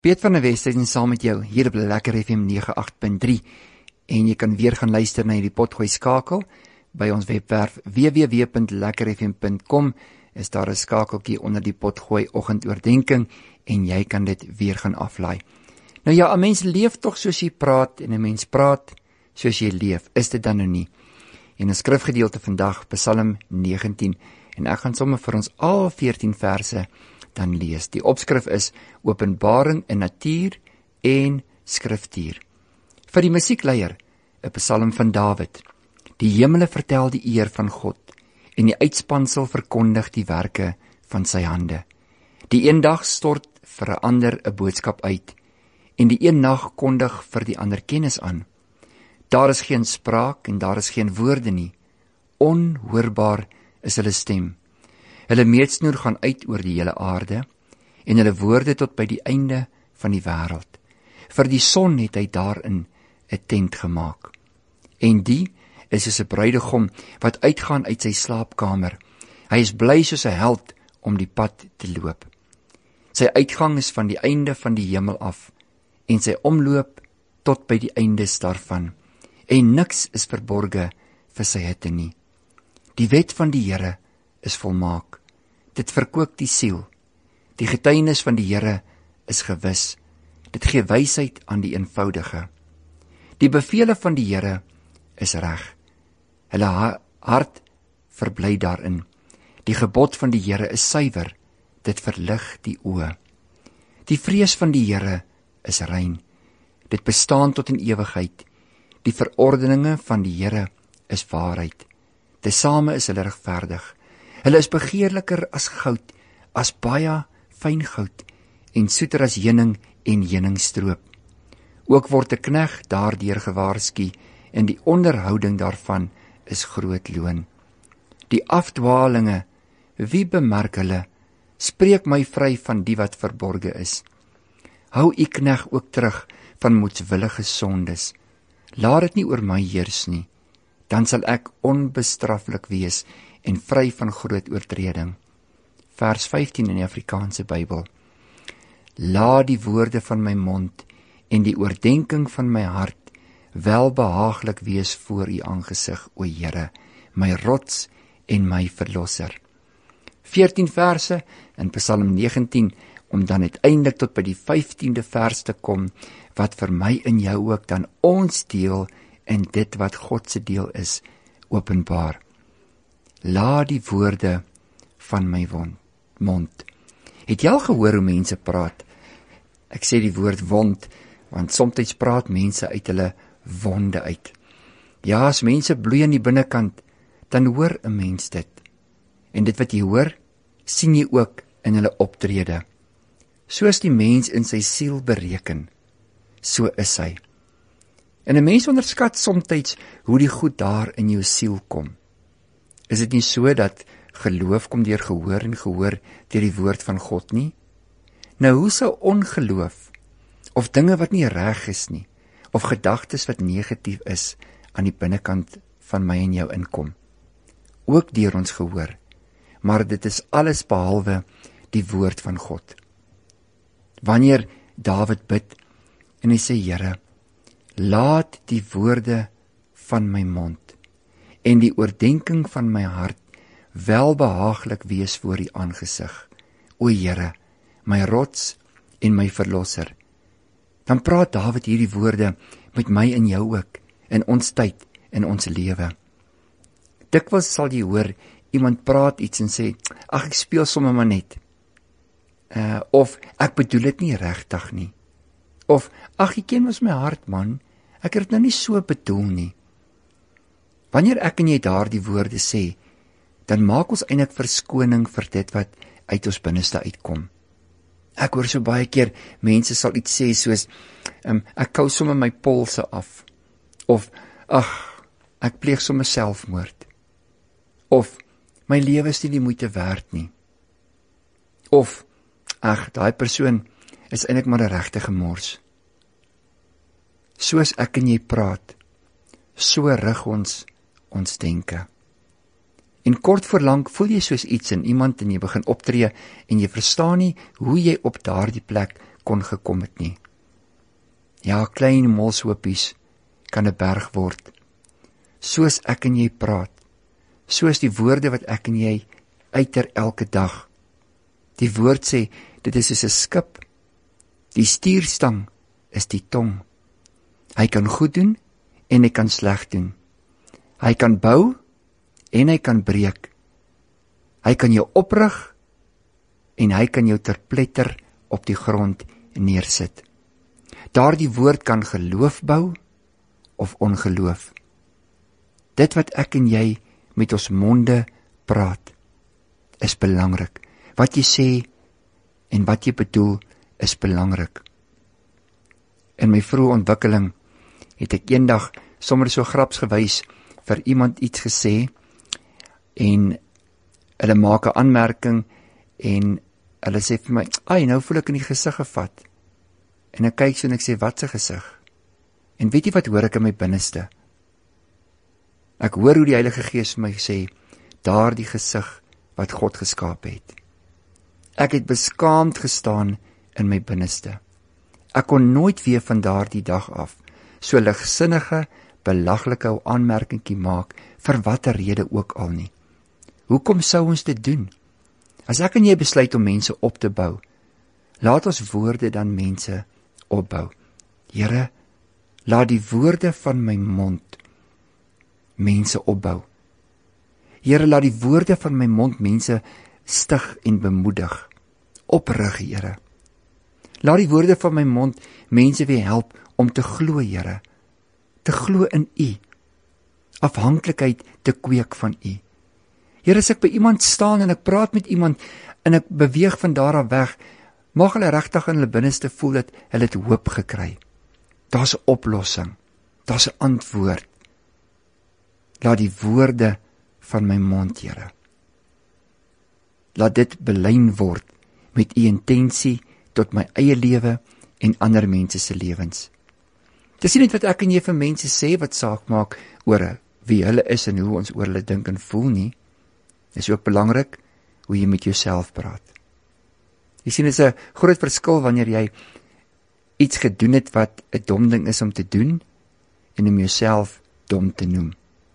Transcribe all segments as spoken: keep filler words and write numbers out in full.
Piet van der Westhuizen saam met jou hier op Lekker F M nege agt punt drie en jy kan weer gaan luister na die potgooi skakel by ons webwerf w w w punt lekker f m punt com. Is daar 'n skakeltjie onder die potgooi oggendoordenkings en jy kan dit weer gaan aflaai. Nou ja, 'n mens leef tog soos jy praat en 'n mens praat soos jy leef. Is dit dan nou nie? En 'n skrifgedeelte vandag, Psalm negentien, en ek gaan sommer vir ons al veertien verse dan lees. Die opskrif is Openbaring in natuur en skriftuur. Vir die musiekleier, 'n psalm van Dawid. Die hemele vertel die eer van God en die uitspansel verkondig die werke van sy hande. Die een dag stort vir 'n ander 'n boodskap uit en die een nag kondig vir die ander kennis aan. Daar is geen spraak en daar is geen woorde nie. Onhoorbaar is hulle stem. Hulle meetsnoer gaan uit oor die hele aarde en hulle woorde tot by die einde van die wêreld. Vir die son het hy daarin 'n tent gemaak. En die is soos 'n bruidegom wat uitgaan uit sy slaapkamer. Hy is bly soos 'n held om die pad te loop. Sy uitgang is van die einde van die hemel af en sy omloop tot by die eindes daarvan. En niks is verborge vir sy hitte nie. Die wet van die Here is volmaak. Dit verkoop die siel. Die getuienis van die Here is gewis. Dit gee wysheid aan die eenvoudige. Die bevele van die Here is reg. Hulle ha- hart verbly daarin. Die gebod van die Here is suiwer. Dit verlig die oë. Die vrees van die Here is rein. Dit bestaan tot in ewigheid. Die verordeninge van die Here is waarheid. Tesame is hulle regverdig. Hulle is begeerliker as goud, as baie fyn goud, en soeter as heuning en heuningstroop. Ook word 'n knegt daardeur gewaarsku, en die onderhouding daarvan is groot loon. Die afdwalinge, wie bemerk hulle? Spreek my vry van die wat verborge is. Hou u knegt ook terug van moedswillige sondes. Laat dit nie oor my heers nie, dan sal ek onbestraflik wees en vry van groot oortreding. Vers vyftien in die Afrikaanse Bybel. Laat die woorde van my mond en die oordenking van my hart welbehaaglik wees voor u aangesig, o Here, my rots en my verlosser. veertien verse in Psalm negentien, om dan uiteindelik tot by die vyftiende vers te kom, wat vir my en jou ook dan ons deel en dit wat God se deel is, openbaar. Laat die woorde van my mond. Het jy al gehoor hoe mense praat? Ek sê die woord wond, want soms praat mense uit hulle wonde uit. Ja, as mense bloei aan die binnekant, dan hoor 'n mens dit. En dit wat jy hoor, sien jy ook in hulle optrede. Soos die mens in sy siel bereken, so is hy. En 'n mens onderskat soms hoe die goed daar in jou siel kom. Is dit nie so dat geloof kom deur gehoor en gehoor deur die woord van God nie? Nou hoe sou ongeloof, of dinge wat nie reg is nie, of gedagtes wat negatief is, aan die binnekant van my en jou inkom? Ook deur ons gehoor, maar dit is alles behalwe die woord van God. Wanneer Dawid bid, en hy sê, Here, laat die woorde van my mond en die oordenking van my hart welbehaaglik wees voor u aangesig, o Here, my rots en my verlosser. Dan praat Dawid hierdie woorde met my en jou ook, in ons tyd, in ons lewe. Dikwels sal jy hoor, iemand praat iets en sê, ag ek speel sommer maar net, uh, of ek bedoel dit nie regtig nie, of ag jy ken mos my hart man, ek het dit nou nie so bedoel nie. Wanneer ek en jy daardie woorde sê, dan maak ons eintlik verskoning vir dit wat uit ons binneste uitkom. Ek hoor so baie keer, mense sal iets sê soos, um, ek kou sommer my polse af, of, ag, ek pleeg sommer selfmoord, of, my lewe is nie die moeite werd nie, of, ag, daai persoon is eintlik maar 'n regte mors. Soos ek en jy praat, so rig ons ons denke. En kort voorlang voel jy soos iets in iemand en jy begin optree en jy verstaan nie hoe jy op daardie plek kon gekom het nie. Ja, klein molshopies kan 'n berg word. Soos ek en jy praat, soos die woorde wat ek en jy uiter elke dag. Die woord sê, dit is soos 'n skip, die stuurstang is die tong. Hy kan goed doen en hy kan sleg doen. Hy kan bou en hy kan breek. Hy kan jou oprig en hy kan jou terpletter op die grond neersit. Daardie woord kan geloof bou of ongeloof. Dit wat ek en jy met ons monde praat, is belangrik. Wat jy sê en wat jy bedoel is belangrik. In my vroeë ontwikkeling het ek eendag sommer so grapsgewys vir iemand iets gesê en hulle maak 'n aanmerking en hulle sê vir my, "Ai, nou voel ek in die gesig gevat." En ek kyk so en ek sê, "Wat se gesig?" En weet jy wat hoor ek in my binneste? Ek hoor hoe die Heilige Gees vir my sê, "Daardie gesig wat God geskaap het." Ek het beskaamd gestaan in my binneste. Ek kon nooit weer van daardie dag af so ligsinnige, belaglike aanmerkingkie maak vir watter rede ook al nie. Hoekom sou ons dit doen? As ek en jy besluit om mense op te bou, laat ons woorde dan mense opbou. Here, laat die woorde van my mond mense opbou. Here, laat die woorde van my mond mense stig en bemoedig. Oprig, Here. Laat die woorde van my mond mense weer help om te glo, Here. Te glo in U. Afhanklikheid te kweek van U. Here, as ek by iemand staan en ek praat met iemand en ek beweeg van daar af weg, mag hulle regtig in hulle binneste voel dat hulle het hoop gekry. Daar's 'n oplossing. Daar's 'n antwoord. Laat die woorde van my mond, Here, laat dit belyn word met U intensie tot my eie lewe en ander mense se lewens. Dis nie net wat ek en jy vir mense sê wat saak maak oor wie hulle is en hoe ons oor hulle dink en voel nie. Dis ook belangrik hoe jy met jouself praat. Jy sien, dit is 'n groot verskil wanneer jy iets gedoen het wat 'n dom ding is om te doen en om jouself dom te noem.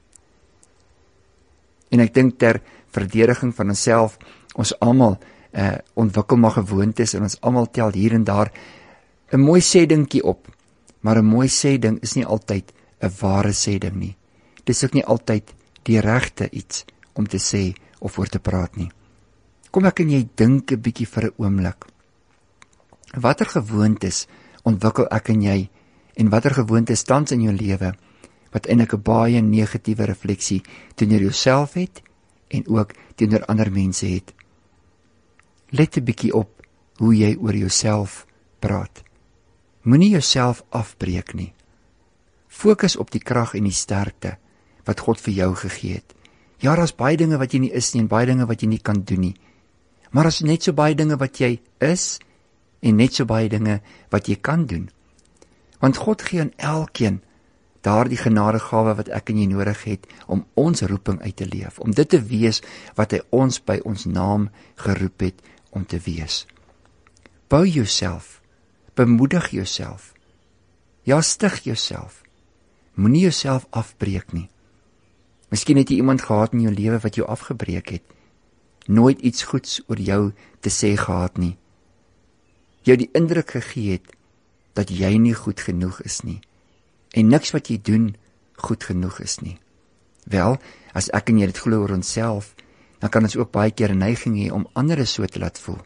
En ek dink ter verdediging van onsself, ons almal uh, ontwikkel maar gewoontes en ons almal tel hier en daar 'n mooi sê dingetjie op. Maar 'n mooi sê ding is nie altyd 'n ware sê ding nie. Dis ook nie altyd die regte iets om te sê of oor te praat nie. Kom ek en jy dink 'n bietjie vir 'n oomblik. Watter gewoontes ontwikkel ek en jy en watter gewoontes tans in jou lewe wat eintlik 'n baie negatiewe refleksie teenoor jouself het en ook teenoor ander mense het. Let 'n bietjie op hoe jy oor jouself praat. Moenie jouself afbreek nie. Fokus op die krag en die sterkte wat God vir jou gegee het. Ja, daar's baie dinge wat jy nie is nie en baie dinge wat jy nie kan doen nie. Maar daar's net so baie dinge wat jy is en net so baie dinge wat jy kan doen. Want God gee aan elkeen daardie genadegawe wat ek en jy nodig het om ons roeping uit te leef, om dit te wees wat hy ons by ons naam geroep het om te wees. Bou jouself, bemoedig jouself, ja, stig jouself. Moenie jouself afbreek nie. Miskien het jy iemand gehad in jou lewe wat jou afgebreek het, nooit iets goeds oor jou te sê gehad nie, jou die indruk gegee het dat jy nie goed genoeg is nie, en niks wat jy doen goed genoeg is nie. Wel, as ek en jy dit glo oor onsself, dan kan ons ook baie keer 'n neiging hê om ander so te laat voel.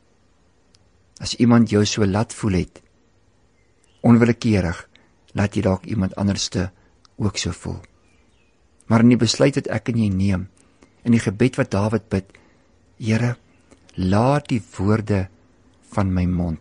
As iemand jou so laat voel het, onwillekeurig, laat jy dalk iemand anderste ook so voel. Maar in die besluit wat ek en jy neem, in die gebed wat Dawid bid, Here, laat die woorde van my mond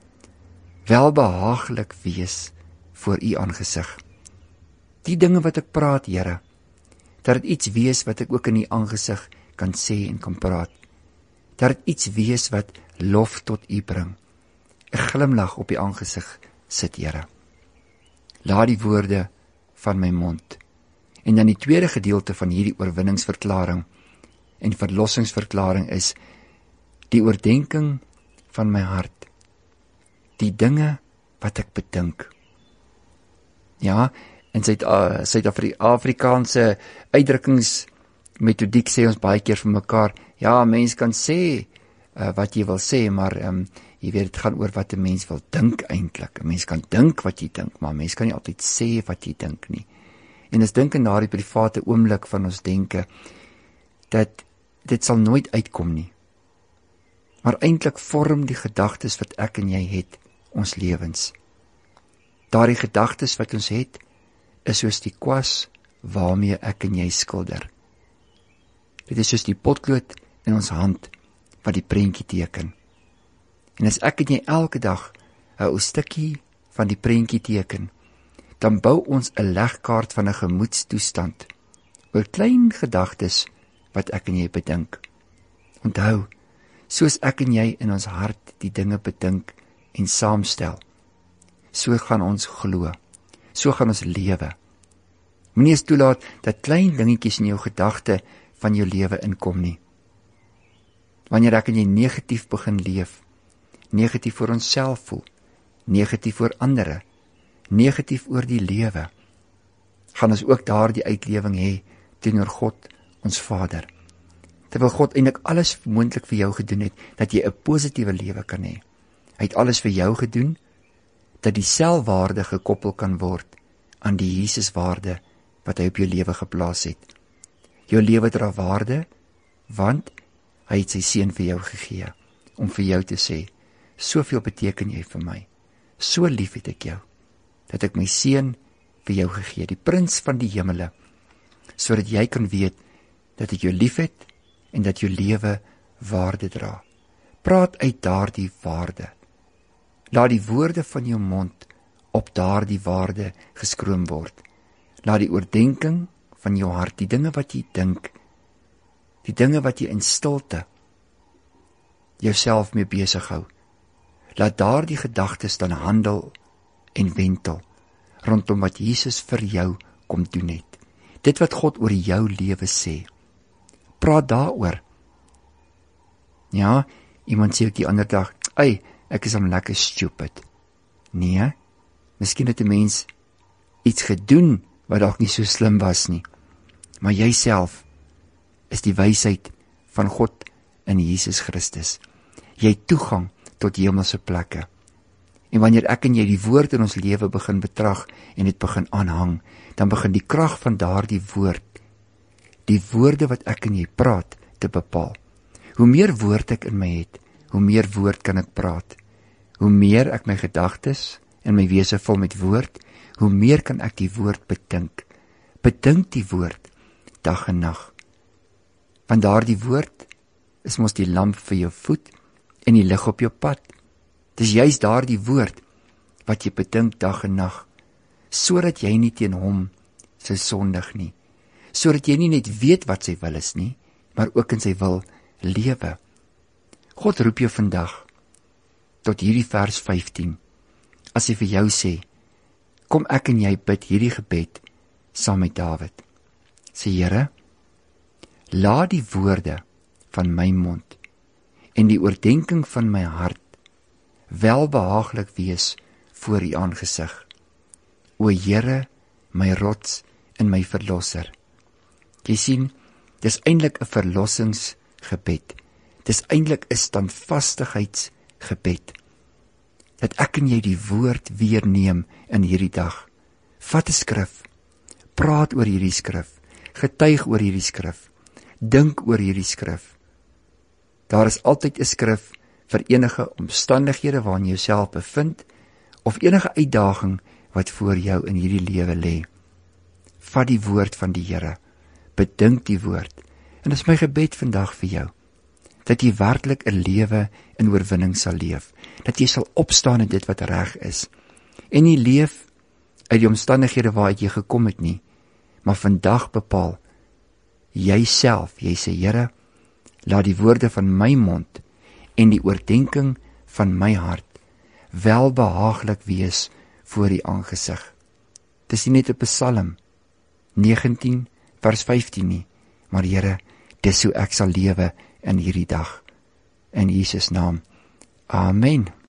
welbehaaglik wees voor U aangesig. Die dinge wat ek praat, Here, dat dit iets wees wat ek ook in U aangesig kan sê en kan praat. Dat dit iets wees wat lof tot U bring. 'n Glimlag op U aangesig sit, Here. Laat die woorde van my mond. En dan die tweede gedeelte van hierdie oorwinningsverklaring en verlossingsverklaring is die oordenking van my hart. die dinge wat ek bedink. Ja, in Suid-Afrikaanse uitdrukkingsmetodiek sê ons baie keer vir mekaar, ja, mens kan sê uh, wat jy wil sê, maar um, jy weet, dit gaan oor wat 'n mens wil dink eintlik. 'n Mens kan dink wat jy dink, maar 'n mens kan nie altyd sê wat jy dink nie. En ons dink in daardie private oomblik van ons denke, dat dit sal nooit uitkom nie. Maar eintlik vorm die gedagtes wat ek en jy het, ons lewens. Daardie gedagtes wat ons het, is soos die kwas waarmee ek en jy skilder. Dit is soos die potlood in ons hand wat die prentjie teken. En as ek en jy elke dag 'n ou stukkie van die prentjie teken, dan bou ons 'n legkaart van 'n gemoedstoestand oor klein gedagtes wat ek en jy bedink. Onthou, soos ek en jy in ons hart die dinge bedink en saamstel, so gaan ons glo, so gaan ons lewe. Moenie eens toelaat dat klein dingetjies in jou gedagte van jou lewe inkom nie. Wanneer ek en jy negatief begin leef, negatief vir onsself voel, negatief vir ander, negatief oor die lewe, gaan ons ook daardie uitlewing hê teenoor God, ons Vader. Terwyl God eintlik alles moontlik vir jou gedoen het, dat jy 'n positiewe lewe kan hê. Hy het alles vir jou gedoen, dat die selfwaarde gekoppel kan word aan die Jesuswaarde wat hy op jou lewe geplaas het. Jou lewe dra waarde, want hy het sy seun vir jou gegee, om vir jou te sê, soveel beteken jy vir my, so lief het ek jou, dat ek my seun vir jou gegee, die prins van die hemele, sodat jy kan weet, dat ek jou lief het, en dat jou lewe waarde dra. Praat uit daardie waarde. Laat die woorde van jou mond op daardie waarde geskroom word. Laat die oordeenking van jou hart, die dinge wat jy dink, die dinge wat jy in stilte jouself mee besig hou, laat daardie gedagtes dan handel en wentel rondom wat Jesus vir jou kom doen het. Dit wat God oor jou lewe sê. Praat daaroor. Ja, iemand sê ook die ander dag, "Ey, ek is om lekker stupid." Nee, miskien het 'n mens iets gedoen wat dalk nie so slim was nie. Maar jy self is die wysheid van God in Jesus Christus. Jy het toegang tot hemelse plekke. En wanneer ek en jy die woord in ons lewe begin betrag en dit begin aanhang, dan begin die krag van daardie woord, die woorde wat ek en jy praat, te bepaal. Hoe meer woord ek in my het, hoe meer woord kan ek praat. Hoe meer ek my gedagtes en my wese vul met woord, hoe meer kan ek die woord bedink. Bedink die woord, dag en nag. Want daardie woord is mos die lamp vir jou voet en die lig op jou pad. Dis juist daardie woord wat jy bedink dag en nag, sodat jy nie teen hom sou sondig nie, sodat jy nie net weet wat sy wil is nie, maar ook in sy wil lewe. God roep jou vandag tot hierdie vers vyftien, as hy vir jou sê, kom ek en jy bid hierdie gebed saam met Dawid. Sê, Here, laat die woorde van my mond en die oordeenking van my hart welbehaaglik wees voor U aangesig. O Here, my rots en my verlosser. Jy sien, dis eintlik 'n verlossingsgebed. Dis eintlik 'n standvastigheidsgebed. Dat ek en jy die woord weer neem in hierdie dag. Vat 'n skrif, praat oor hierdie skrif, getuig oor hierdie skrif, dink oor hierdie skrif. Daar is altyd 'n skrif vir enige omstandighede waarin jy jouself bevind, of enige uitdaging wat voor jou in hierdie lewe lê. Vat die woord van die Here, bedink die woord, en dit is my gebed vandag vir jou, dat jy werklik 'n lewe in oorwinning sal leef, dat jy sal opstaan in dit wat reg is, en nie leef uit die omstandighede waaruit jy gekom het nie, maar vandag bepaal, jy self, jy sê, Here, laat die woorde van my mond en die oordeenking van my hart welbehaaglik wees voor U aangesig. Dis nie net 'n Psalm negentien vers vyftien nie, maar Here, dis hoe ek sal lewe in hierdie dag. In Jesus naam. Amen.